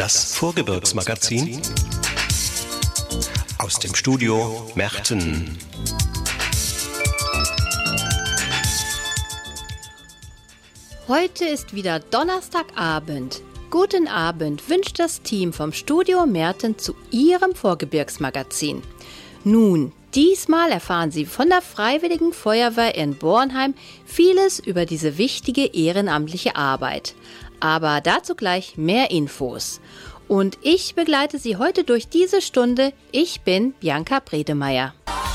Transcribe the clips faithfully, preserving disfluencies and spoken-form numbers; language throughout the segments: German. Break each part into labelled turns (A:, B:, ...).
A: Das Vorgebirgsmagazin aus dem Studio Merten.
B: Heute ist wieder Donnerstagabend. Guten Abend wünscht das Team vom Studio Merten zu Ihrem Vorgebirgsmagazin. Nun, diesmal erfahren Sie von der Freiwilligen Feuerwehr in Bornheim vieles über diese wichtige ehrenamtliche Arbeit. Aber dazu gleich mehr Infos. Und ich begleite Sie heute durch diese Stunde. Ich bin Bianca Bredemeier.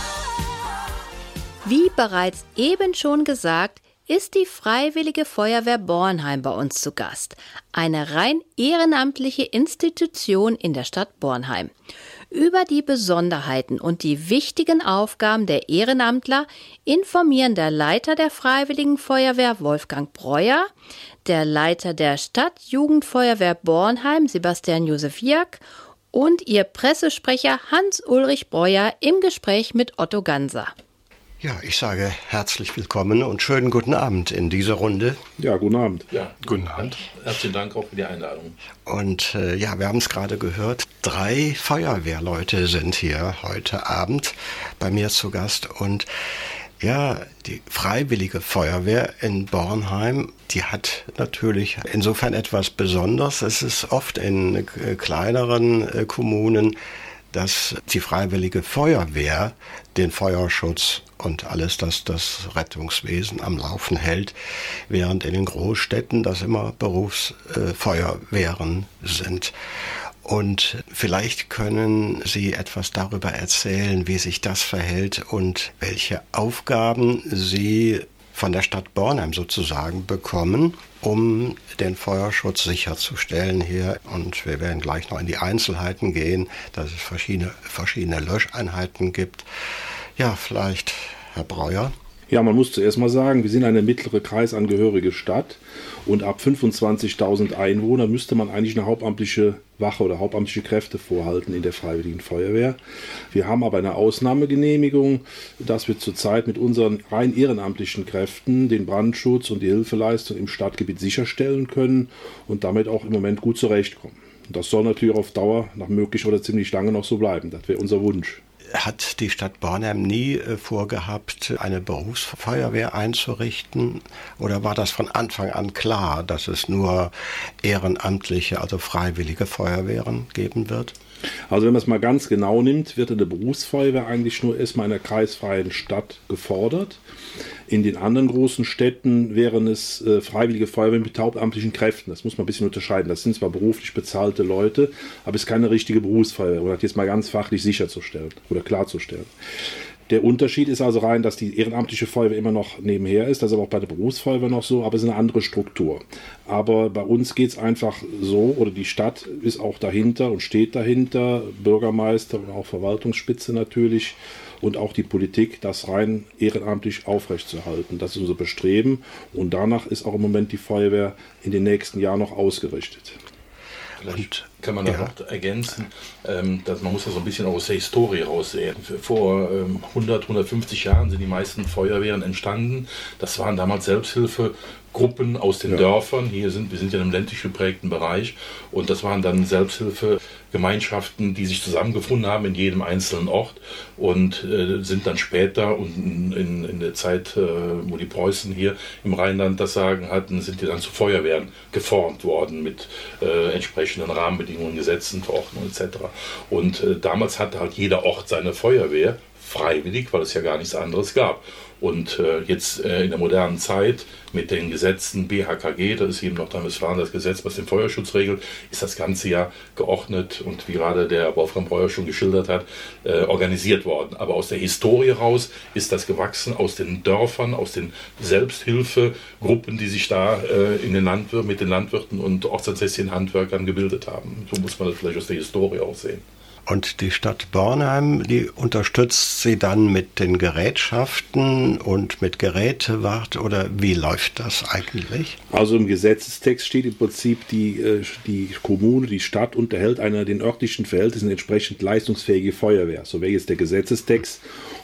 B: Wie bereits eben schon gesagt, ist die Freiwillige Feuerwehr Bornheim bei uns zu Gast. Eine rein ehrenamtliche Institution in der Stadt Bornheim. Über die Besonderheiten und die wichtigen Aufgaben der Ehrenamtler informieren der Leiter der Freiwilligen Feuerwehr Wolfgang Breuer, der Leiter der Stadtjugendfeuerwehr Bornheim Sebastian Josefiak und ihr Pressesprecher Hans-Ulrich Breuer im Gespräch mit Otto Ganser.
C: Ja, ich sage herzlich willkommen und schönen guten Abend in dieser Runde.
D: Ja, guten Abend.
E: Ja, guten Abend. Herzlichen Dank auch für die Einladung.
C: Und äh, ja, wir haben es gerade gehört, drei Feuerwehrleute sind hier heute Abend bei mir zu Gast. Und ja, die Freiwillige Feuerwehr in Bornheim, die hat natürlich insofern etwas Besonderes. Es ist oft in äh, kleineren äh, Kommunen, dass die Freiwillige Feuerwehr den Feuerschutz und alles, das das Rettungswesen am Laufen hält, während in den Großstädten das immer Berufsfeuerwehren äh, sind. Und vielleicht können Sie etwas darüber erzählen, wie sich das verhält und welche Aufgaben Sie von der Stadt Bornheim sozusagen bekommen, um den Feuerschutz sicherzustellen hier. Und wir werden gleich noch in die Einzelheiten gehen, dass es verschiedene, verschiedene Löscheinheiten gibt. Ja, vielleicht Herr Breuer.
D: Ja, man muss zuerst mal sagen, wir sind eine mittlere kreisangehörige Stadt und ab fünfundzwanzigtausend Einwohner müsste man eigentlich eine hauptamtliche Wache oder hauptamtliche Kräfte vorhalten in der Freiwilligen Feuerwehr. Wir haben aber eine Ausnahmegenehmigung, dass wir zurzeit mit unseren rein ehrenamtlichen Kräften den Brandschutz und die Hilfeleistung im Stadtgebiet sicherstellen können und damit auch im Moment gut zurechtkommen. Und das soll natürlich auf Dauer nach möglich oder ziemlich lange noch so bleiben. Das wäre unser Wunsch.
C: Hat die Stadt Bornheim nie äh, vorgehabt, eine Berufsfeuerwehr einzurichten? Oder war das von Anfang an klar, dass es nur ehrenamtliche, also freiwillige Feuerwehren geben wird?
D: Also wenn man es mal ganz genau nimmt, wird in der Berufsfeuerwehr eigentlich nur erstmal in einer kreisfreien Stadt gefordert. In den anderen großen Städten wären es äh, freiwillige Feuerwehren mit hauptamtlichen Kräften. Das muss man ein bisschen unterscheiden. Das sind zwar beruflich bezahlte Leute, aber es ist keine richtige Berufsfeuerwehr, um das jetzt mal ganz fachlich sicherzustellen oder klarzustellen. Der Unterschied ist also rein, dass die ehrenamtliche Feuerwehr immer noch nebenher ist. Das ist aber auch bei der Berufsfeuerwehr noch so, aber es ist eine andere Struktur. Aber bei uns geht es einfach so, oder die Stadt ist auch dahinter und steht dahinter, Bürgermeister und auch Verwaltungsspitze natürlich und auch die Politik, das rein ehrenamtlich aufrechtzuerhalten. Das ist unser Bestreben und danach ist auch im Moment die Feuerwehr in den nächsten Jahren noch ausgerichtet.
E: Vielleicht kann man da ja noch ergänzen, ähm, dass man muss das so ein bisschen aus der Historie raussehen. Vor ähm, hundert, hundertfünfzig Jahren sind die meisten Feuerwehren entstanden. Das waren damals Selbsthilfegruppen aus den ja. Dörfern. Hier sind wir sind ja in einem ländlich geprägten Bereich und das waren dann Selbsthilfegemeinschaften, die sich zusammengefunden haben in jedem einzelnen Ort und äh, sind dann später und in, in der Zeit, äh, wo die Preußen hier im Rheinland das Sagen hatten, sind die dann zu Feuerwehren geformt worden mit äh, entsprechenden Rahmenbedingungen, Gesetzen, Verordnungen et cetera. Und äh, damals hatte halt jeder Ort seine Feuerwehr, freiwillig, weil es ja gar nichts anderes gab. Und äh, jetzt äh, in der modernen Zeit mit den Gesetzen B H K G, das ist eben Nordrhein-Westfalen das Gesetz, was den Feuerschutz regelt, ist das Ganze ja geordnet und wie gerade der Wolfgang Breuer schon geschildert hat, äh, organisiert worden. Aber aus der Historie raus ist das gewachsen aus den Dörfern, aus den Selbsthilfegruppen, die sich da äh, in den Landwirten, mit den Landwirten und ortsansässigen Handwerkern gebildet haben. So muss man das vielleicht aus der Historie auch sehen.
C: Und die Stadt Bornheim, die unterstützt Sie dann mit den Gerätschaften und mit Gerätewart oder wie läuft das eigentlich?
D: Also im Gesetzestext steht im Prinzip, die, die Kommune, die Stadt unterhält einer den örtlichen Verhältnissen entsprechend leistungsfähige Feuerwehr. So wäre jetzt der Gesetzestext.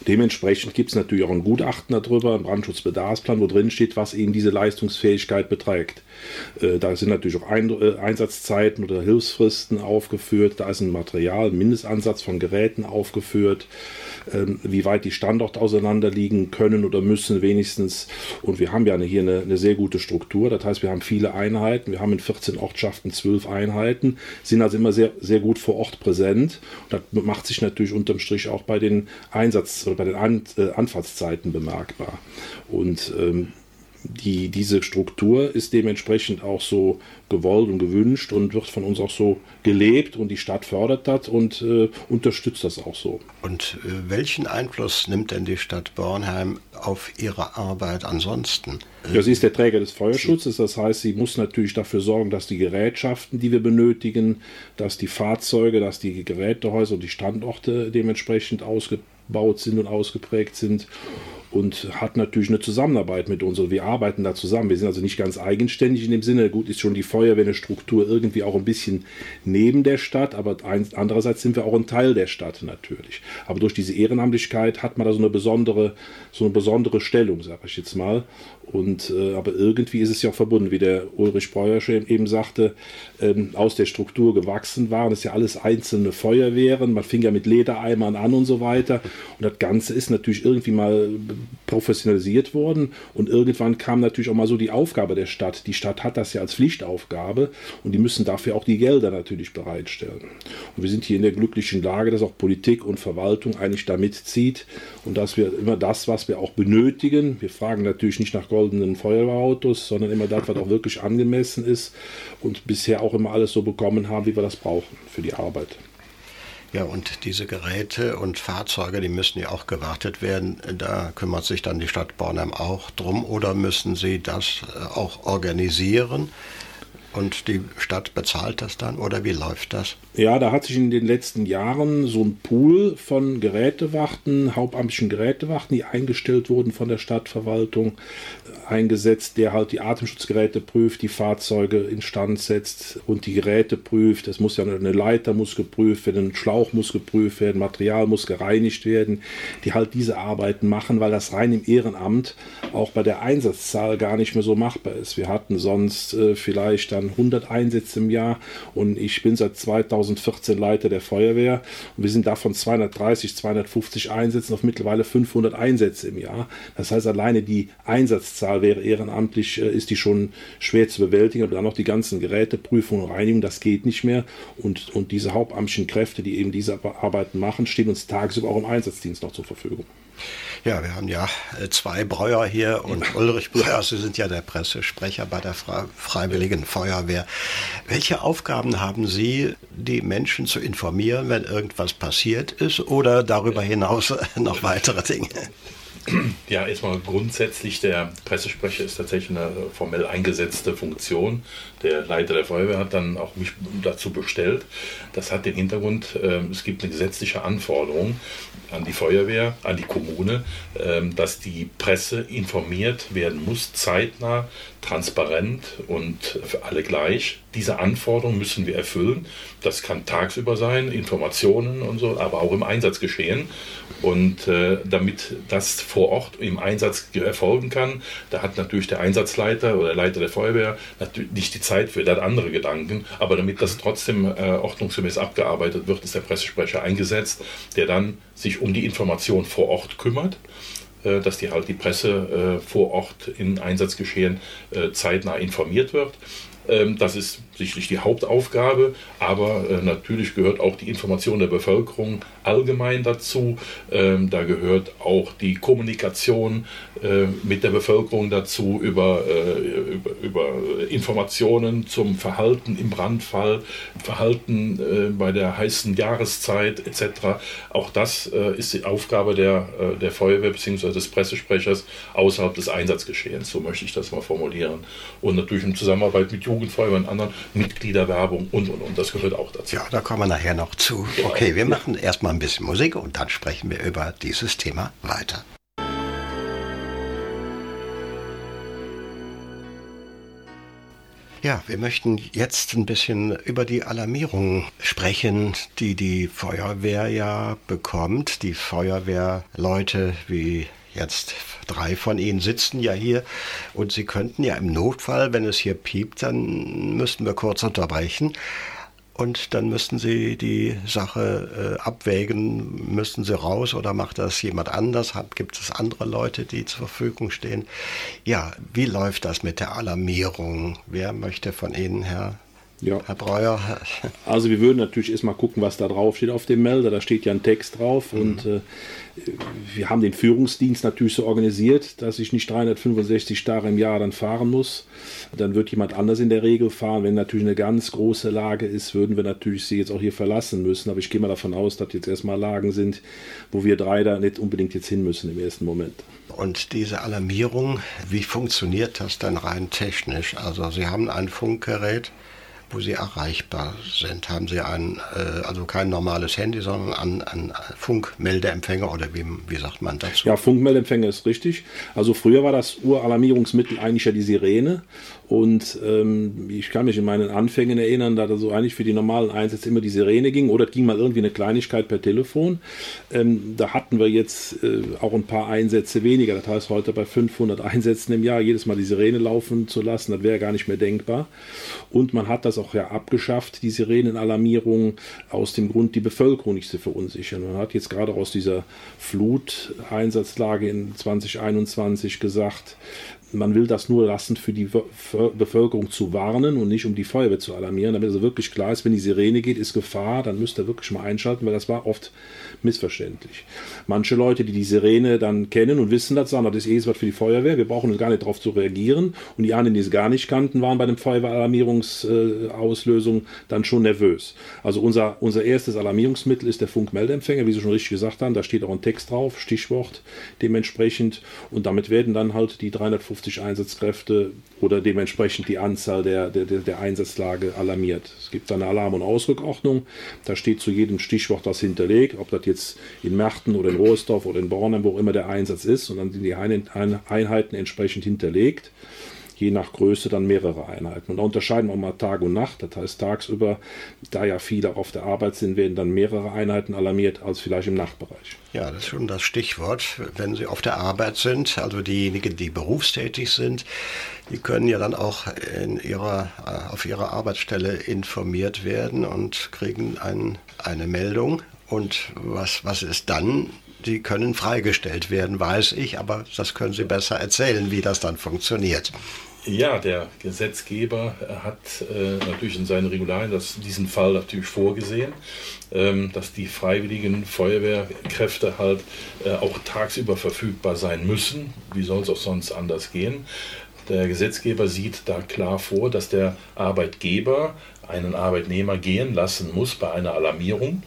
D: Dementsprechend gibt es natürlich auch ein Gutachten darüber, einen Brandschutzbedarfsplan, wo drin steht, was eben diese Leistungsfähigkeit beträgt. Äh, da sind natürlich auch ein, äh, Einsatzzeiten oder Hilfsfristen aufgeführt, da ist ein Material, ein Mindestansatz von Geräten aufgeführt, ähm, wie weit die Standorte auseinander liegen können oder müssen wenigstens. Und wir haben ja eine, hier eine, eine sehr gute Struktur, das heißt, wir haben viele Einheiten, wir haben in vierzehn Ortschaften zwölf Einheiten, sind also immer sehr, sehr gut vor Ort präsent. Und das macht sich natürlich unterm Strich auch bei den Einsatz- oder bei den An- äh, Anfahrtszeiten bemerkbar. Und ähm, die, diese Struktur ist dementsprechend auch so gewollt und gewünscht und wird von uns auch so gelebt und die Stadt fördert das und äh, unterstützt das auch so.
C: Und äh, welchen Einfluss nimmt denn die Stadt Bornheim auf ihre Arbeit ansonsten?
D: Ja, sie ist der Träger des Feuerschutzes, das heißt, sie muss natürlich dafür sorgen, dass die Gerätschaften, die wir benötigen, dass die Fahrzeuge, dass die Gerätehäuser und die Standorte dementsprechend ausgebaut sind und ausgeprägt sind. Und hat natürlich eine Zusammenarbeit mit uns. Wir arbeiten da zusammen. Wir sind also nicht ganz eigenständig in dem Sinne. Gut, ist schon die Feuerwehr eine Struktur irgendwie auch ein bisschen neben der Stadt, aber andererseits sind wir auch ein Teil der Stadt natürlich. Aber durch diese Ehrenamtlichkeit hat man da so eine besondere, so eine besondere Stellung, sage ich jetzt mal. Und, äh, aber irgendwie ist es ja auch verbunden, wie der Ulrich Breuer eben sagte, ähm, aus der Struktur gewachsen waren. Das ist ja alles einzelne Feuerwehren. Man fing ja mit Ledereimern an und so weiter. Und das Ganze ist natürlich irgendwie mal professionalisiert worden. Und irgendwann kam natürlich auch mal so die Aufgabe der Stadt. Die Stadt hat das ja als Pflichtaufgabe und die müssen dafür auch die Gelder natürlich bereitstellen. Und wir sind hier in der glücklichen Lage, dass auch Politik und Verwaltung eigentlich da mitzieht und dass wir immer das, was wir auch benötigen, wir fragen natürlich nicht nach goldenen Feuerwehrautos, sondern immer das, was auch wirklich angemessen ist und bisher auch immer alles so bekommen haben, wie wir das brauchen für die Arbeit.
C: Ja, und diese Geräte und Fahrzeuge, die müssen ja auch gewartet werden. Da kümmert sich dann die Stadt Bornheim auch drum, oder müssen Sie das auch organisieren? Und die Stadt bezahlt das dann, oder wie läuft das?
D: Ja, da hat sich in den letzten Jahren so ein Pool von Gerätewachten, hauptamtlichen Gerätewachten, die eingestellt wurden von der Stadtverwaltung, eingesetzt, der halt die Atemschutzgeräte prüft, die Fahrzeuge instand setzt und die Geräte prüft. Es muss ja eine Leiter muss geprüft werden, ein Schlauch muss geprüft werden, Material muss gereinigt werden, die halt diese Arbeiten machen, weil das rein im Ehrenamt auch bei der Einsatzzahl gar nicht mehr so machbar ist. Wir hatten sonst äh, vielleicht dann hundert Einsätze im Jahr und ich bin seit zweitausendvierzehn Leiter der Feuerwehr und wir sind davon zweihundertdreißig, zweihundertfünfzig Einsätzen auf mittlerweile fünfhundert Einsätze im Jahr. Das heißt, alleine die Einsatzzahl wäre ehrenamtlich, äh, ist die schon schwer zu bewältigen, aber dann noch die ganzen Geräteprüfungen und Reinigung, das geht nicht mehr und, und diese hauptamtlichen Kräfte, die eben diese Arbeiten machen, stehen uns tagsüber auch im Einsatzdienst noch zur Verfügung.
C: Ja, wir haben ja zwei Breuer hier und Ulrich Breuer, Sie sind ja der Pressesprecher bei der Freiwilligen Feuerwehr. Welche Aufgaben haben Sie, die Menschen zu informieren, wenn irgendwas passiert ist, oder darüber hinaus noch weitere Dinge?
E: Ja, erstmal grundsätzlich, der Pressesprecher ist tatsächlich eine formell eingesetzte Funktion. Der Leiter der Feuerwehr hat dann auch mich dazu bestellt. Das hat den Hintergrund, äh, es gibt eine gesetzliche Anforderung an die Feuerwehr, an die Kommune, äh, dass die Presse informiert werden muss, zeitnah, transparent und für alle gleich. Diese Anforderungen müssen wir erfüllen. Das kann tagsüber sein, Informationen und so, aber auch im Einsatz geschehen. Und äh, damit das vor Ort im Einsatz erfolgen kann, da hat natürlich der Einsatzleiter oder der Leiter der Feuerwehr natürlich nicht die Zeit für, der hat andere Gedanken. Aber damit das trotzdem äh, ordnungsgemäß abgearbeitet wird, ist der Pressesprecher eingesetzt, der dann sich um die Information vor Ort kümmert, äh, dass die halt die Presse äh, vor Ort in Einsatzgeschehen äh, zeitnah informiert wird. Ähm, das ist sicherlich die Hauptaufgabe, aber äh, natürlich gehört auch die Information der Bevölkerung allgemein dazu. Ähm, da gehört auch die Kommunikation äh, mit der Bevölkerung dazu über, äh, über, über Informationen zum Verhalten im Brandfall, Verhalten äh, bei der heißen Jahreszeit et cetera. Auch das äh, ist die Aufgabe der, äh, der Feuerwehr bzw. des Pressesprechers außerhalb des Einsatzgeschehens, so möchte ich das mal formulieren. Und natürlich in Zusammenarbeit mit Jugendfeuerwehr und anderen, Mitgliederwerbung und, und, und. Das gehört auch dazu.
C: Ja, da kommen wir nachher noch zu.
E: Genau.
C: Okay, wir machen erstmal ein bisschen Musik und dann sprechen wir über dieses Thema weiter. Ja, wir möchten jetzt ein bisschen über die Alarmierung sprechen, die die Feuerwehr ja bekommt. Die Feuerwehrleute, wie jetzt drei von Ihnen, sitzen ja hier und Sie könnten ja im Notfall, wenn es hier piept, dann müssten wir kurz unterbrechen. Und dann müssten Sie die Sache äh, abwägen, müssten Sie raus oder macht das jemand anders? Hat, gibt es andere Leute, die zur Verfügung stehen? Ja, wie läuft das mit der Alarmierung? Wer möchte von Ihnen, Herr,
D: ja.
C: Herr Breuer?
D: Also wir würden natürlich erstmal gucken, was da drauf steht auf dem Melder. Da steht ja ein Text drauf mhm. und äh, wir haben den Führungsdienst natürlich so organisiert, dass ich nicht dreihundertfünfundsechzig Tage im Jahr dann fahren muss. Dann wird jemand anders in der Regel fahren. Wenn natürlich eine ganz große Lage ist, würden wir natürlich sie jetzt auch hier verlassen müssen. Aber ich gehe mal davon aus, dass jetzt erstmal Lagen sind, wo wir drei da nicht unbedingt jetzt hin müssen im ersten Moment.
C: Und diese Alarmierung, wie funktioniert das denn rein technisch? Also Sie haben ein Funkgerät, wo Sie erreichbar sind. Haben Sie ein, äh, also kein normales Handy, sondern ein, ein Funkmeldeempfänger oder wie, wie sagt man dazu?
D: Ja, Funkmeldeempfänger ist richtig. Also früher war das Uralarmierungsmittel eigentlich ja die Sirene und ähm, ich kann mich in meinen Anfängen erinnern, da so eigentlich für die normalen Einsätze immer die Sirene ging oder es ging mal irgendwie eine Kleinigkeit per Telefon. Ähm, da hatten wir jetzt äh, auch ein paar Einsätze weniger. Das heißt, heute bei fünfhundert Einsätzen im Jahr jedes Mal die Sirene laufen zu lassen, das wäre gar nicht mehr denkbar. Und man hat das auch ja abgeschafft, die Sirenenalarmierung, aus dem Grund, die Bevölkerung nicht zu verunsichern. Man hat jetzt gerade aus dieser Fluteinsatzlage in zwanzig einundzwanzig gesagt, man will das nur lassen, für die Bevölkerung zu warnen und nicht um die Feuerwehr zu alarmieren, damit also wirklich klar ist, wenn die Sirene geht, ist Gefahr, dann müsst ihr wirklich mal einschalten, weil das war oft missverständlich. Manche Leute, die die Sirene dann kennen und wissen das, sagen, das ist eh was für die Feuerwehr, wir brauchen gar nicht darauf zu reagieren. Und die anderen, die es gar nicht kannten, waren bei dem Feuerwehralarmierungsauslösung dann schon nervös. Also unser, unser erstes Alarmierungsmittel ist der Funkmeldeempfänger, wie Sie schon richtig gesagt haben, da steht auch ein Text drauf, Stichwort dementsprechend und damit werden dann halt die dreihundertfünfzig Einsatzkräfte oder dementsprechend die Anzahl der, der, der Einsatzlage alarmiert. Es gibt eine Alarm- und Ausrückordnung, da steht zu jedem Stichwort das hinterlegt, ob das jetzt in Merten oder in Rohrsdorf oder in Bornheim, wo immer der Einsatz ist, und dann sind die Einheiten entsprechend hinterlegt. Je nach Größe dann mehrere Einheiten. Und da unterscheiden wir mal Tag und Nacht. Das heißt, tagsüber, da ja viele auf der Arbeit sind, werden dann mehrere Einheiten alarmiert als vielleicht im Nachtbereich.
C: Ja, das ist schon das Stichwort. Wenn Sie auf der Arbeit sind, also diejenigen, die berufstätig sind, die können ja dann auch in ihrer, auf ihrer Arbeitsstelle informiert werden und kriegen ein, eine Meldung. Und was, was ist dann? Die können freigestellt werden, weiß ich, aber das können Sie besser erzählen, wie das dann funktioniert.
E: Ja, der Gesetzgeber hat äh, natürlich in seinen Regularien das, diesen Fall natürlich vorgesehen, ähm, dass die freiwilligen Feuerwehrkräfte halt äh, auch tagsüber verfügbar sein müssen. Wie soll es auch sonst anders gehen? Der Gesetzgeber sieht da klar vor, dass der Arbeitgeber einen Arbeitnehmer gehen lassen muss bei einer Alarmierung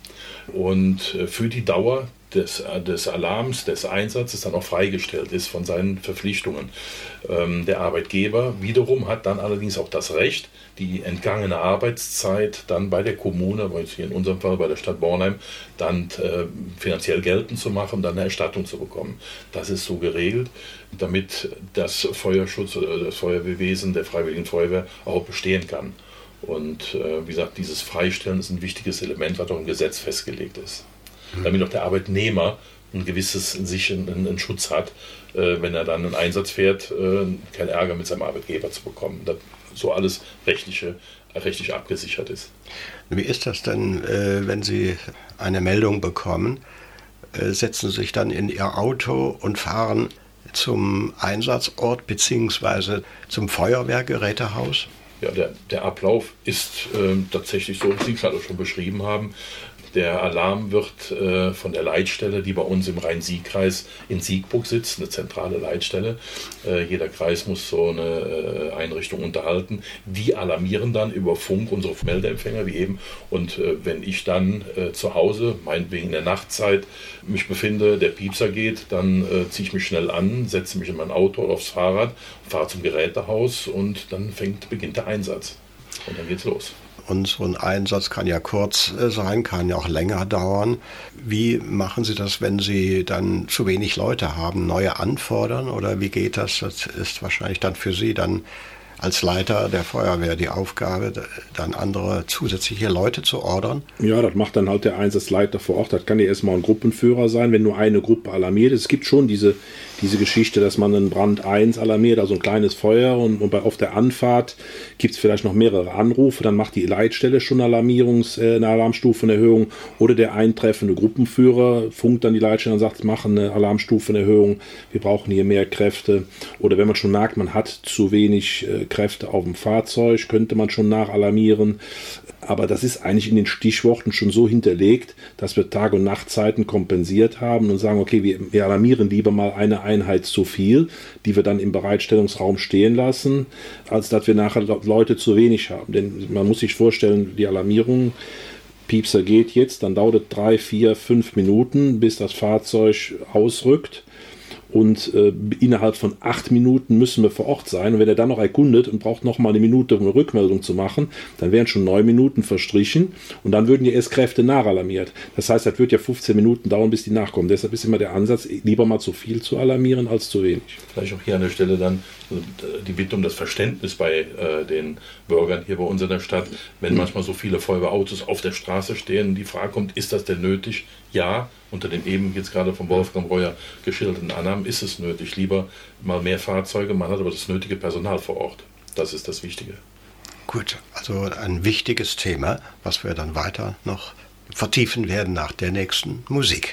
E: und äh, für die Dauer Des, des Alarms, des Einsatzes dann auch freigestellt ist von seinen Verpflichtungen. Ähm, der Arbeitgeber wiederum hat dann allerdings auch das Recht, die entgangene Arbeitszeit dann bei der Kommune, weil hier in unserem Fall bei der Stadt Bornheim, dann äh, finanziell geltend zu machen, dann eine Erstattung zu bekommen. Das ist so geregelt, damit das Feuerschutz oder das Feuerwehrwesen der Freiwilligen Feuerwehr auch bestehen kann. Und äh, wie gesagt, dieses Freistellen ist ein wichtiges Element, was auch im Gesetz festgelegt ist. Damit auch der Arbeitnehmer ein gewisses sich einen, einen Schutz hat, äh, wenn er dann einen Einsatz fährt, äh, keinen Ärger mit seinem Arbeitgeber zu bekommen. Dass so alles rechtliche, rechtlich abgesichert ist.
C: Wie ist das denn, äh, wenn Sie eine Meldung bekommen? Äh, setzen Sie sich dann in Ihr Auto und fahren zum Einsatzort bzw. zum Feuerwehrgerätehaus?
E: Ja, der, der Ablauf ist äh, tatsächlich so, wie Sie gerade schon beschrieben haben. Der Alarm wird äh, von der Leitstelle, die bei uns im Rhein-Sieg-Kreis in Siegburg sitzt, eine zentrale Leitstelle. Äh, jeder Kreis muss so eine äh, Einrichtung unterhalten. Die alarmieren dann über Funk unsere Meldeempfänger wie eben. Und äh, wenn ich dann äh, zu Hause, meinetwegen in der Nachtzeit, mich befinde, der Piepser geht, dann äh, ziehe ich mich schnell an, setze mich in mein Auto oder aufs Fahrrad, fahre zum Gerätehaus und dann fängt, beginnt der Einsatz. Und dann geht's los.
C: Und so ein Einsatz kann ja kurz sein, kann ja auch länger dauern. Wie machen Sie das, wenn Sie dann zu wenig Leute haben, neue anfordern? Oder wie geht das? Das ist wahrscheinlich dann für Sie dann als Leiter der Feuerwehr die Aufgabe, dann andere zusätzliche Leute zu ordern?
D: Ja, das macht dann halt der Einsatzleiter vor Ort. Das kann ja erstmal ein Gruppenführer sein, wenn nur eine Gruppe alarmiert ist. Es gibt schon diese, diese Geschichte, dass man einen Brand eins alarmiert, also ein kleines Feuer, und, und bei, auf der Anfahrt gibt es vielleicht noch mehrere Anrufe, dann macht die Leitstelle schon Alarmierungs, äh, eine Alarmstufenerhöhung, oder der eintreffende Gruppenführer funkt dann die Leitstelle und sagt, machen eine Alarmstufenerhöhung, wir brauchen hier mehr Kräfte. Oder wenn man schon merkt, man hat zu wenig äh, Kräfte auf dem Fahrzeug, könnte man schon nachalarmieren. Aber das ist eigentlich in den Stichworten schon so hinterlegt, dass wir Tag- und Nachtzeiten kompensiert haben und sagen, okay, wir, wir alarmieren lieber mal eine Einheit zu viel, die wir dann im Bereitstellungsraum stehen lassen, als dass wir nachher Leute zu wenig haben. Denn man muss sich vorstellen, die Alarmierung, Piepser geht jetzt, dann dauert es drei, vier, fünf Minuten, bis das Fahrzeug ausrückt. Und äh, innerhalb von acht Minuten müssen wir vor Ort sein. Und wenn er dann noch erkundet und braucht noch mal eine Minute, um eine Rückmeldung zu machen, dann wären schon neun Minuten verstrichen und dann würden ja erst Kräfte nachalarmiert. Das heißt, das wird ja fünfzehn Minuten dauern, bis die nachkommen. Deshalb ist immer der Ansatz, lieber mal zu viel zu alarmieren als zu wenig.
E: Vielleicht auch hier an der Stelle dann die Bitte um das Verständnis bei äh, den Bürgern hier bei uns in der Stadt, wenn manchmal so viele Feuerwehrautos auf der Straße stehen und die Frage kommt, ist das denn nötig? Ja, unter den eben jetzt gerade von Wolfgang Breuer geschilderten Annahmen ist es nötig. Lieber mal mehr Fahrzeuge, man hat aber das nötige Personal vor Ort. Das ist das Wichtige.
C: Gut, also ein wichtiges Thema, was wir dann weiter noch vertiefen werden nach der nächsten Musik.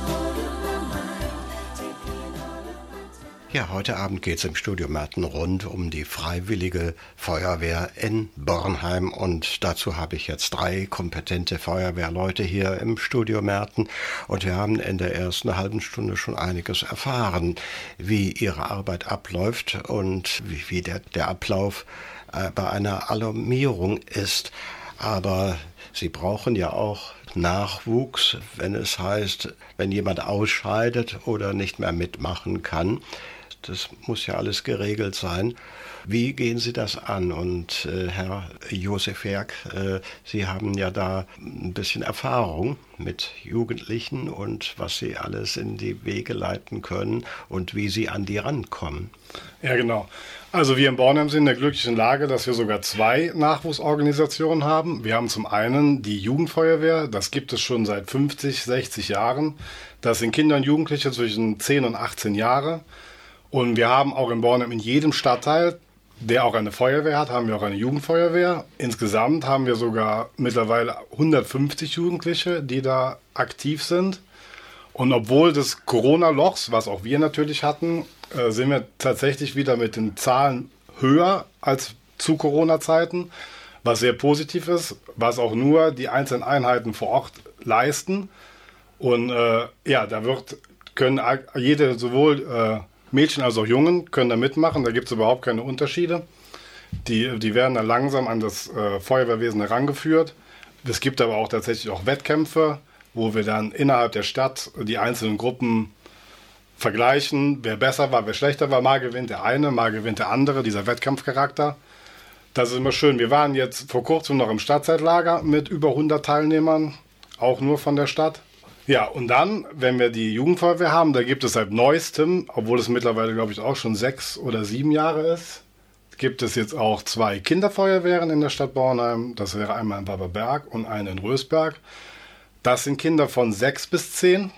C: Ja, heute Abend geht es im Studio Merten rund um die Freiwillige Feuerwehr in Bornheim und dazu habe ich jetzt drei kompetente Feuerwehrleute hier im Studio Merten und wir haben in der ersten halben Stunde schon einiges erfahren, wie ihre Arbeit abläuft und wie, wie der, der Ablauf äh, bei einer Alarmierung ist. Aber sie brauchen ja auch Nachwuchs, wenn es heißt, wenn jemand ausscheidet oder nicht mehr mitmachen kann. Das muss ja alles geregelt sein. Wie gehen Sie das an? Und äh, Herr Josef Werk, äh, Sie haben ja da ein bisschen Erfahrung mit Jugendlichen und was sie alles in die Wege leiten können und wie sie an die rankommen.
F: Ja, genau. Also wir in Bornheim sind in der glücklichen Lage, dass wir sogar zwei Nachwuchsorganisationen haben. Wir haben zum einen die Jugendfeuerwehr, das gibt es schon seit fünfzig, sechzig Jahren. Das sind Kinder und Jugendliche zwischen zehn und achtzehn Jahre. Und wir haben auch in Bornheim in jedem Stadtteil, der auch eine Feuerwehr hat, haben wir auch eine Jugendfeuerwehr. Insgesamt haben wir sogar mittlerweile hundertfünfzig Jugendliche, die da aktiv sind. Und obwohl des Corona-Lochs, was auch wir natürlich hatten, äh, sind wir tatsächlich wieder mit den Zahlen höher als zu Corona-Zeiten, was sehr positiv ist, was auch nur die einzelnen Einheiten vor Ort leisten. Und äh, ja, da wird, können jede, sowohl äh, Mädchen als auch Jungen können da mitmachen, da gibt es überhaupt keine Unterschiede. Die, die werden da langsam an das äh, Feuerwehrwesen herangeführt. Es gibt aber auch tatsächlich auch Wettkämpfe, wo wir dann innerhalb der Stadt die einzelnen Gruppen vergleichen, wer besser war, wer schlechter war. Mal gewinnt der eine, mal gewinnt der andere, dieser Wettkampfcharakter. Das ist immer schön. Wir waren jetzt vor kurzem noch im Stadtzeitlager mit über hundert Teilnehmern, auch nur von der Stadt. Ja, und dann, wenn wir die Jugendfeuerwehr haben, da gibt es seit neuestem, obwohl es mittlerweile, glaube ich, auch schon sechs oder sieben Jahre ist, gibt es jetzt auch zwei Kinderfeuerwehren in der Stadt Bornheim. Das wäre einmal in Baberberg und eine in Rösberg. Das sind Kinder von sechs bis zehn.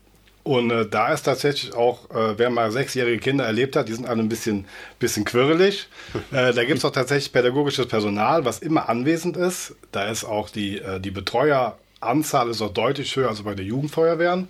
F: Und äh, da ist tatsächlich auch, äh, wer mal sechsjährige Kinder erlebt hat, die sind alle ein bisschen, bisschen quirlig. Äh, da gibt es auch tatsächlich pädagogisches Personal, was immer anwesend ist. Da ist auch die, äh, die Betreueranzahl ist auch deutlich höher als bei der Jugendfeuerwehren.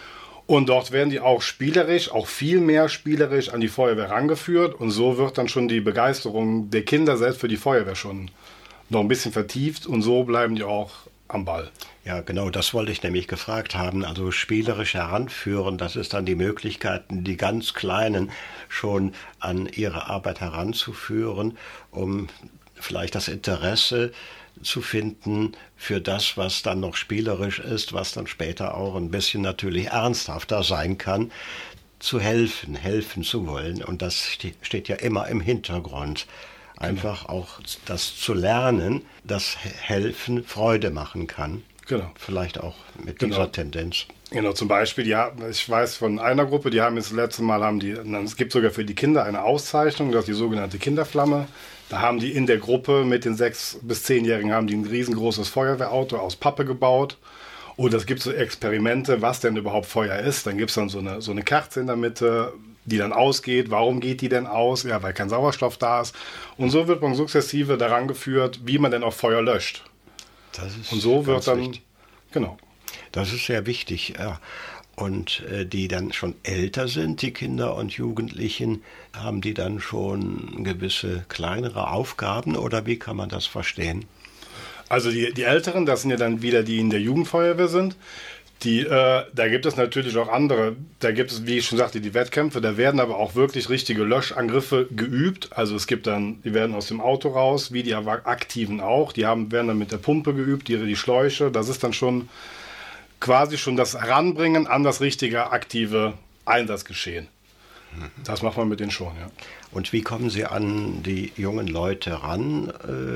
F: Und dort werden die auch spielerisch, auch viel mehr spielerisch an die Feuerwehr rangeführt. Und so wird dann schon die Begeisterung der Kinder selbst für die Feuerwehr schon noch ein bisschen vertieft. Und so bleiben die auch am Ball.
C: Ja, genau, das wollte ich nämlich gefragt haben. Also spielerisch heranführen, das ist dann die Möglichkeit, die ganz Kleinen schon an ihre Arbeit heranzuführen, um vielleicht das Interesse zu finden für das, was dann noch spielerisch ist, was dann später auch ein bisschen natürlich ernsthafter sein kann, zu helfen, helfen zu wollen. Und das steht ja immer im Hintergrund. Einfach auch das zu lernen, dass Helfen Freude machen kann. Genau. Vielleicht auch mit
F: genau.
C: dieser Tendenz.
F: Genau, zum Beispiel, ja, ich weiß von einer Gruppe, die haben jetzt das letzte Mal, haben die, es gibt sogar für die Kinder eine Auszeichnung, das ist die sogenannte Kinderflamme. Da haben die in der Gruppe mit den sechs- bis zehnjährigen haben die ein riesengroßes Feuerwehrauto aus Pappe gebaut. Und es gibt so Experimente, was denn überhaupt Feuer ist. Dann gibt es dann so eine, so eine Kerze in der Mitte, die dann ausgeht. Warum geht die denn aus? Ja, weil kein Sauerstoff da ist. Und so wird man sukzessive daran geführt, wie man denn auch Feuer löscht.
C: Das ist
F: und so wird dann,
C: wichtig.
F: Genau.
C: Das ist sehr wichtig, ja. Und äh, die dann schon älter sind, die Kinder und Jugendlichen, haben die dann schon gewisse kleinere Aufgaben oder wie kann man das verstehen?
F: Also die, die Älteren, das sind ja dann wieder die in der Jugendfeuerwehr sind. Die, äh, da gibt es natürlich auch andere, da gibt es, wie ich schon sagte, die Wettkämpfe, da werden aber auch wirklich richtige Löschangriffe geübt. Also es gibt dann, die werden aus dem Auto raus, wie die Aktiven auch, die haben, werden dann mit der Pumpe geübt, die, die Schläuche, das ist dann schon quasi schon das Heranbringen an das richtige aktive Einsatzgeschehen. Das macht man mit denen schon, ja.
C: Und wie kommen Sie an die jungen Leute ran?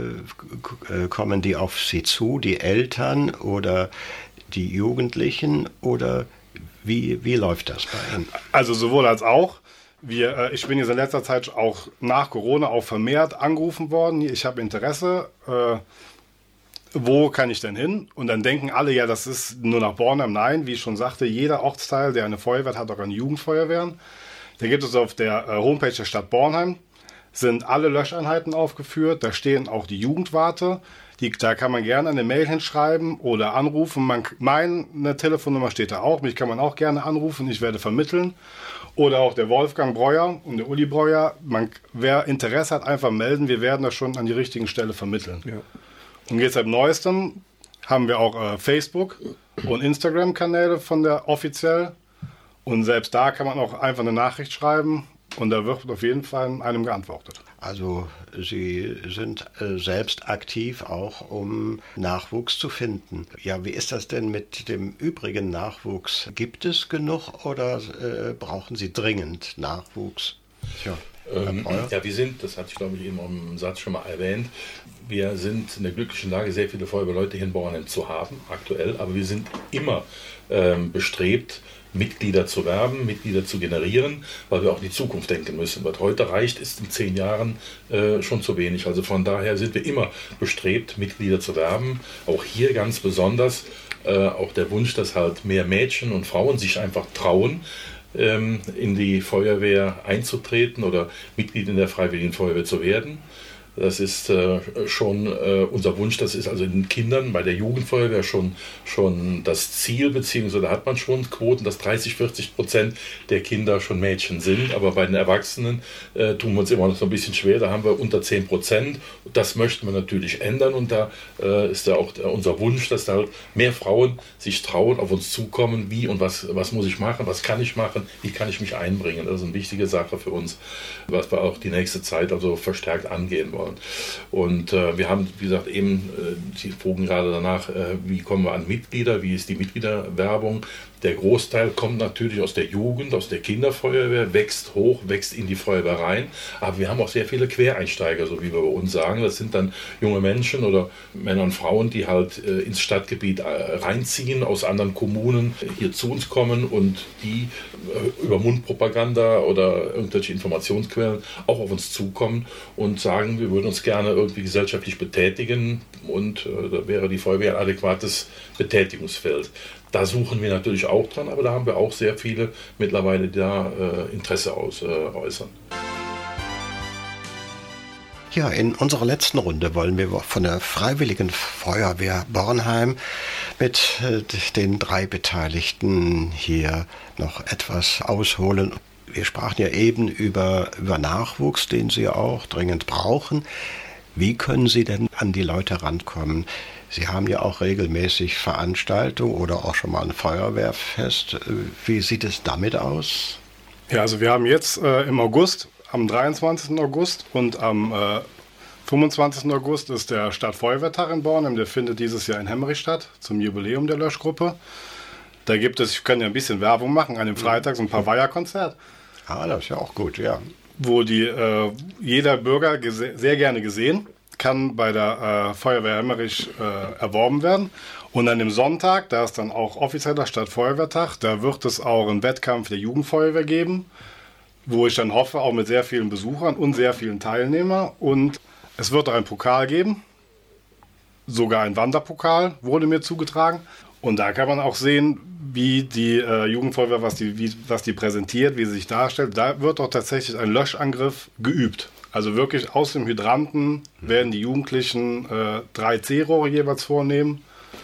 C: Äh, kommen die auf Sie zu, die Eltern oder die Jugendlichen? Oder wie, wie läuft das bei Ihnen?
F: Also sowohl als auch. Wir, äh, ich bin jetzt in letzter Zeit auch nach Corona auch vermehrt angerufen worden. Ich habe Interesse. Äh, wo kann ich denn hin? Und dann denken alle, ja, das ist nur nach Bornheim. Nein, wie ich schon sagte, jeder Ortsteil, der eine Feuerwehr hat, hat auch eine Jugendfeuerwehren. Da gibt es auf der Homepage der Stadt Bornheim, sind alle Löscheinheiten aufgeführt. Da stehen auch die Jugendwarte. Die, da kann man gerne eine Mail hinschreiben oder anrufen. Man, meine Telefonnummer steht da auch. Mich kann man auch gerne anrufen. Ich werde vermitteln. Oder auch der Wolfgang Breuer und der Uli Breuer. Man, wer Interesse hat, einfach melden. Wir werden das schon an die richtigen Stelle vermitteln. Ja. Und jetzt seit Neuestem haben wir auch äh, Facebook- und Instagram-Kanäle von der offiziell. Und selbst da kann man auch einfach eine Nachricht schreiben und da wird auf jeden Fall einem geantwortet.
C: Also Sie sind äh, selbst aktiv auch, um Nachwuchs zu finden. Ja, wie ist das denn mit dem übrigen Nachwuchs? Gibt es genug oder äh, brauchen Sie dringend Nachwuchs? Tja.
E: Ähm, ja, wir sind, das hatte ich glaube ich eben im Satz schon mal erwähnt, wir sind in der glücklichen Lage, sehr viele Feuerwehrleute hier in Bornheim zu haben, aktuell, aber wir sind immer ähm, bestrebt, Mitglieder zu werben, Mitglieder zu generieren, weil wir auch in die Zukunft denken müssen. Was heute reicht, ist in zehn Jahren äh, schon zu wenig. Also von daher sind wir immer bestrebt, Mitglieder zu werben. Auch hier ganz besonders äh, auch der Wunsch, dass halt mehr Mädchen und Frauen sich einfach trauen, ähm, in die Feuerwehr einzutreten oder Mitglied in der Freiwilligen Feuerwehr zu werden. Das ist äh, schon äh, unser Wunsch, das ist also den Kindern bei der Jugendfeuerwehr schon, schon das Ziel, beziehungsweise da hat man schon Quoten, dass dreißig, vierzig Prozent der Kinder schon Mädchen sind, aber bei den Erwachsenen äh, tun wir uns immer noch so ein bisschen schwer, da haben wir unter zehn Prozent. Das möchten wir natürlich ändern und da äh, ist ja auch der, unser Wunsch, dass da halt mehr Frauen sich trauen, auf uns zukommen, wie und was, was muss ich machen, was kann ich machen, wie kann ich mich einbringen. Das ist eine wichtige Sache für uns, was wir auch die nächste Zeit also verstärkt angehen wollen. Und äh, wir haben, wie gesagt, eben, äh, Sie frugen gerade danach, äh, wie kommen wir an Mitglieder, wie ist die Mitgliederwerbung. Der Großteil kommt natürlich aus der Jugend, aus der Kinderfeuerwehr, wächst hoch, wächst in die Feuerwehr rein. Aber wir haben auch sehr viele Quereinsteiger, so wie wir bei uns sagen. Das sind dann junge Menschen oder Männer und Frauen, die halt äh, ins Stadtgebiet äh, reinziehen, aus anderen Kommunen äh, hier zu uns kommen und die äh, über Mundpropaganda oder irgendwelche Informationsquellen auch auf uns zukommen und sagen, wir würden uns gerne irgendwie gesellschaftlich betätigen und äh, da wäre die Feuerwehr ein adäquates Betätigungsfeld. Da suchen wir natürlich auch dran, aber da haben wir auch sehr viele mittlerweile, die da äh, Interesse aus, äh, äußern.
C: Ja, in unserer letzten Runde wollen wir von der Freiwilligen Feuerwehr Bornheim mit äh, den drei Beteiligten hier noch etwas ausholen. Wir sprachen ja eben über, über Nachwuchs, den Sie auch dringend brauchen. Wie können Sie denn an die Leute rankommen? Sie haben ja auch regelmäßig Veranstaltungen oder auch schon mal ein Feuerwehrfest. Wie sieht es damit aus?
F: Ja, also wir haben jetzt äh, im August, am dreiundzwanzigsten August und am äh, fünfundzwanzigsten August ist der Stadtfeuerwehrtag in Bornheim. Der findet dieses Jahr in Hemmerich statt, zum Jubiläum der Löschgruppe. Da gibt es, ich kann ja ein bisschen Werbung machen, an dem Freitag so ein paar Weiherkonzert.
C: Ah, das ist ja auch gut, ja.
F: Wo die, äh, jeder Bürger gese- sehr gerne gesehen kann bei der äh, Feuerwehr Hemmerich äh, erworben werden. Und an dem Sonntag, da ist dann auch offizieller Stadtfeuerwehrtag, da wird es auch einen Wettkampf der Jugendfeuerwehr geben, wo ich dann hoffe, auch mit sehr vielen Besuchern und sehr vielen Teilnehmern. Und es wird auch einen Pokal geben, sogar ein Wanderpokal wurde mir zugetragen. Und da kann man auch sehen, wie die äh, Jugendfeuerwehr, was die, wie, was die präsentiert, wie sie sich darstellt. Da wird auch tatsächlich ein Löschangriff geübt. Also wirklich aus dem Hydranten werden die Jugendlichen äh, drei C-Rohre jeweils vornehmen.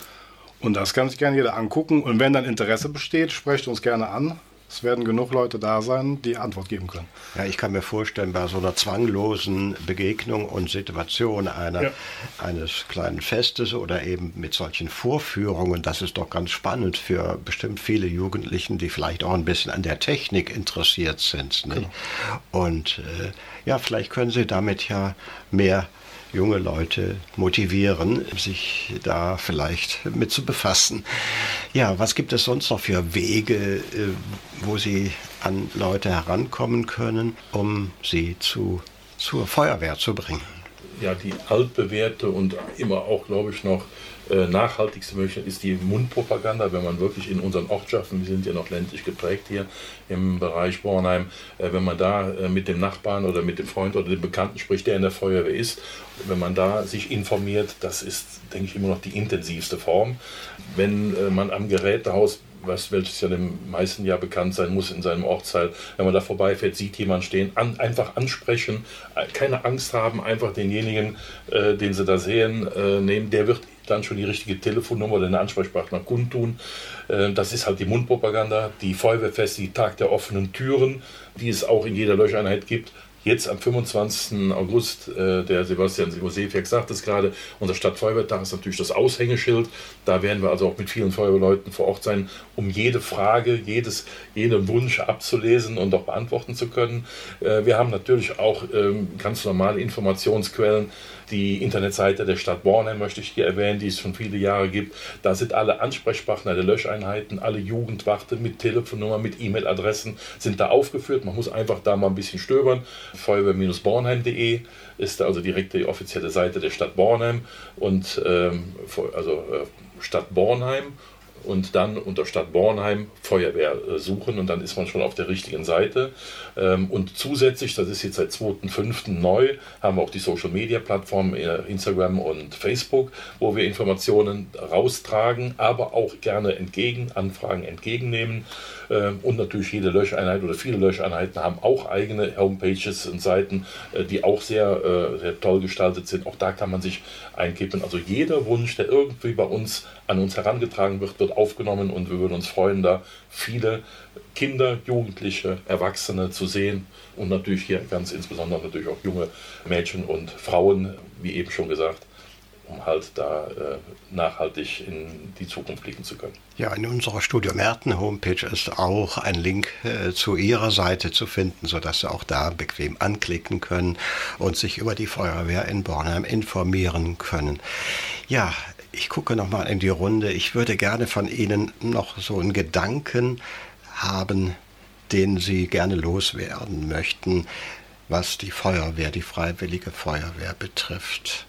F: Und das kann sich gerne jeder angucken. Und wenn dann Interesse besteht, sprecht uns gerne an. Es werden genug Leute da sein, die Antwort geben können.
C: Ja, ich kann mir vorstellen, bei so einer zwanglosen Begegnung und Situation einer, ja. eines kleinen Festes oder eben mit solchen Vorführungen, das ist doch ganz spannend für bestimmt viele Jugendlichen, die vielleicht auch ein bisschen an der Technik interessiert sind. Ne? Genau. Und äh, ja, vielleicht können sie damit ja mehr junge Leute motivieren, sich da vielleicht mit zu befassen. Ja, was gibt es sonst noch für Wege, wo Sie an Leute herankommen können, um sie zu, zur Feuerwehr zu bringen?
E: Ja, die altbewährte und immer auch, glaube ich, noch äh, nachhaltigste Möglichkeit ist die Mundpropaganda, wenn man wirklich in unseren Ortschaften, wir sind ja noch ländlich geprägt hier im Bereich Bornheim, äh, wenn man da äh, mit dem Nachbarn oder mit dem Freund oder dem Bekannten spricht, der in der Feuerwehr ist, wenn man da sich informiert, das ist, denke ich, immer noch die intensivste Form. Wenn äh, man am Gerätehaus, was, welches ja dem meisten ja bekannt sein muss in seinem Ortsteil, wenn man da vorbeifährt, sieht jemand stehen, an, einfach ansprechen, keine Angst haben, einfach denjenigen, äh, den sie da sehen, äh, nehmen, der wird dann schon die richtige Telefonnummer oder den Ansprechpartner kundtun. Äh, das ist halt die Mundpropaganda, die Feuerwehrfeste, die Tag der offenen Türen, die es auch in jeder Löscheinheit gibt. Jetzt am fünfundzwanzigsten August, äh, der Sebastian Seefiak sagt es gerade, unser Stadtfeuerwehrtag ist natürlich das Aushängeschild. Da werden wir also auch mit vielen Feuerwehrleuten vor Ort sein, um jede Frage, jedes, jeden Wunsch abzulesen und auch beantworten zu können. Äh, wir haben natürlich auch ähm, ganz normale Informationsquellen. Die Internetseite der Stadt Bornheim möchte ich hier erwähnen, die es schon viele Jahre gibt. Da sind alle Ansprechpartner der Löscheinheiten, alle Jugendwarte mit Telefonnummer, mit E-Mail-Adressen sind da aufgeführt. Man muss einfach da mal ein bisschen stöbern. Feuerwehr Bornheim punkt de ist da also direkt die offizielle Seite der Stadt Bornheim und ähm, also äh, Stadt Bornheim. Und dann unter Stadt Bornheim Feuerwehr suchen und dann ist man schon auf der richtigen Seite. Und zusätzlich, das ist jetzt seit zweiten fünften neu, haben wir auch die Social-Media-Plattformen Instagram und Facebook, wo wir Informationen raustragen, aber auch gerne entgegen, Anfragen entgegennehmen. Und natürlich jede Löscheinheit oder viele Löscheinheiten haben auch eigene Homepages und Seiten, die auch sehr, sehr toll gestaltet sind. Auch da kann man sich einkippen. Also jeder Wunsch, der irgendwie bei uns an uns herangetragen wird, wird aufgenommen und wir würden uns freuen, da viele Kinder, Jugendliche, Erwachsene zu sehen und natürlich hier ganz insbesondere natürlich auch junge Mädchen und Frauen, wie eben schon gesagt, um halt da äh, nachhaltig in die Zukunft blicken zu können.
C: Ja, in unserer Studio Märten Homepage ist auch ein Link äh, zu Ihrer Seite zu finden, sodass Sie auch da bequem anklicken können und sich über die Feuerwehr in Bornheim informieren können. Ja, ich gucke nochmal in die Runde. Ich würde gerne von Ihnen noch so einen Gedanken haben, den Sie gerne loswerden möchten, was die Feuerwehr, die Freiwillige Feuerwehr betrifft.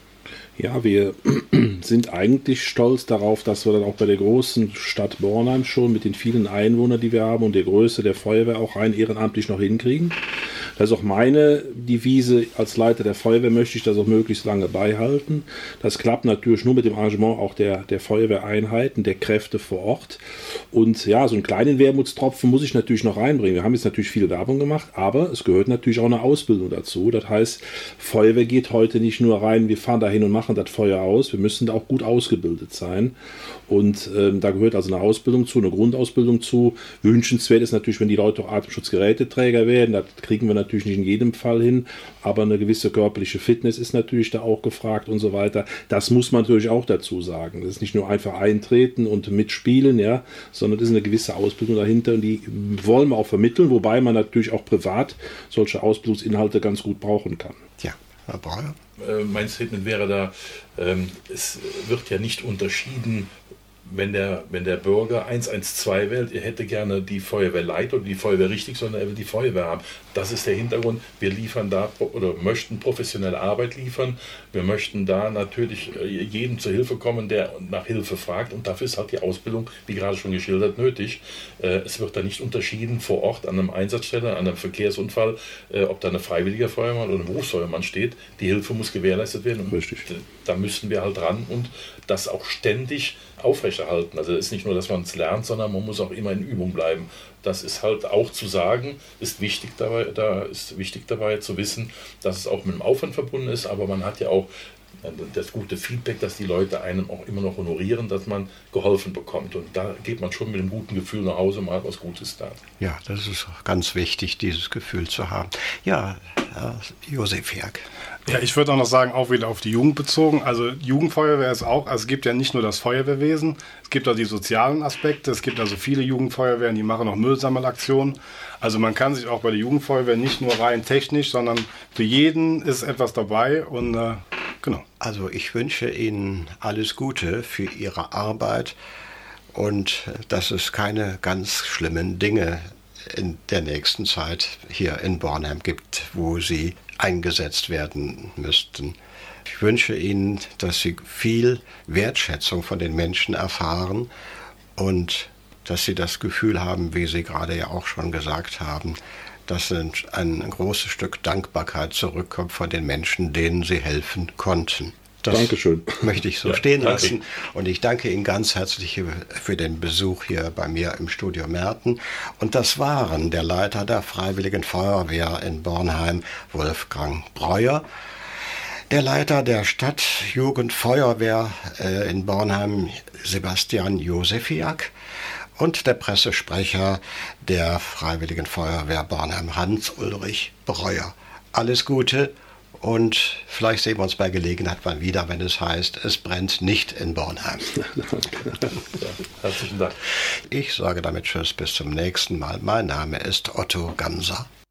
D: Ja, wir sind eigentlich stolz darauf, dass wir dann auch bei der großen Stadt Bornheim schon mit den vielen Einwohnern, die wir haben und der Größe der Feuerwehr auch rein ehrenamtlich noch hinkriegen. Das ist auch meine Devise als Leiter der Feuerwehr, möchte ich das auch möglichst lange beibehalten. Das klappt natürlich nur mit dem Engagement auch der, der Feuerwehreinheiten, der Kräfte vor Ort. Und ja, so einen kleinen Wermutstropfen muss ich natürlich noch reinbringen. Wir haben jetzt natürlich viel Werbung gemacht, aber es gehört natürlich auch eine Ausbildung dazu. Das heißt, Feuerwehr geht heute nicht nur rein, wir fahren da hin und machen das Feuer aus. Wir müssen da auch gut ausgebildet sein. Und ähm, da gehört also eine Ausbildung zu, eine Grundausbildung zu. Wünschenswert ist natürlich, wenn die Leute auch Atemschutzgeräteträger werden. Das kriegen wir natürlich nicht in jedem Fall hin. Aber eine gewisse körperliche Fitness ist natürlich da auch gefragt und so weiter. Das muss man natürlich auch dazu sagen. Das ist nicht nur einfach eintreten und mitspielen, ja, sondern es ist eine gewisse Ausbildung dahinter. Und die wollen wir auch vermitteln, wobei man natürlich auch privat solche Ausbildungsinhalte ganz gut brauchen kann.
C: Ja, Herr Breuer.
E: Mein Statement wäre da, ähm, es wird ja nicht unterschieden, wenn der, wenn der Bürger eins eins zwei wählt, er hätte gerne die Feuerwehr light oder die Feuerwehr richtig, sondern er will die Feuerwehr haben. Das ist der Hintergrund. Wir liefern da oder möchten professionelle Arbeit liefern. Wir möchten da natürlich jedem zur Hilfe kommen, der nach Hilfe fragt. Und dafür ist halt die Ausbildung, wie gerade schon geschildert, nötig. Es wird da nicht unterschieden vor Ort an einer Einsatzstelle, an einem Verkehrsunfall, ob da ein freiwilliger Feuerwehrmann oder ein Berufsfeuerwehrmann steht. Die Hilfe muss gewährleistet werden. Und
D: Richtig.
E: Da müssen wir halt ran und das auch ständig aufrechterhalten. Also es ist nicht nur, dass man es lernt, sondern man muss auch immer in Übung bleiben. Das ist halt auch zu sagen, ist wichtig dabei, da ist wichtig dabei zu wissen, dass es auch mit dem Aufwand verbunden ist, aber man hat ja auch das gute Feedback, dass die Leute einen auch immer noch honorieren, dass man geholfen bekommt. Und da geht man schon mit einem guten Gefühl nach Hause, mal was Gutes da.
C: Ja, das ist ganz wichtig, dieses Gefühl zu haben. Ja, äh, Josef Jörg.
F: Ja, ich würde auch noch sagen, auch wieder auf die Jugend bezogen. Also Jugendfeuerwehr ist auch, also es gibt ja nicht nur das Feuerwehrwesen, es gibt auch die sozialen Aspekte, es gibt also viele Jugendfeuerwehren, die machen auch Müllsammelaktionen. Also man kann sich auch bei der Jugendfeuerwehr nicht nur rein technisch, sondern für jeden ist etwas dabei und äh, genau.
C: Also ich wünsche Ihnen alles Gute für Ihre Arbeit und dass es keine ganz schlimmen Dinge in der nächsten Zeit hier in Bornheim gibt, wo Sie eingesetzt werden müssten. Ich wünsche Ihnen, dass Sie viel Wertschätzung von den Menschen erfahren und dass Sie das Gefühl haben, wie Sie gerade ja auch schon gesagt haben, dass ein, ein großes Stück Dankbarkeit zurückkommt von den Menschen, denen Sie helfen konnten. Das
D: Dankeschön.
C: Möchte ich so
E: ja,
C: stehen
E: danke.
C: lassen. Und ich danke Ihnen ganz herzlich für den Besuch hier bei mir im Studio Merten. Und das waren der Leiter der Freiwilligen Feuerwehr in Bornheim, Wolfgang Breuer, der Leiter der Stadtjugendfeuerwehr äh, in Bornheim, Sebastian Josefiak, und der Pressesprecher der Freiwilligen Feuerwehr Bornheim, Hans-Ulrich Breuer. Alles Gute. Und vielleicht sehen wir uns bei Gelegenheit mal wieder, wenn es heißt, es brennt nicht in Bornheim.
E: Ja, herzlichen Dank.
C: Ich sage damit Tschüss, bis zum nächsten Mal. Mein Name ist Otto Ganser.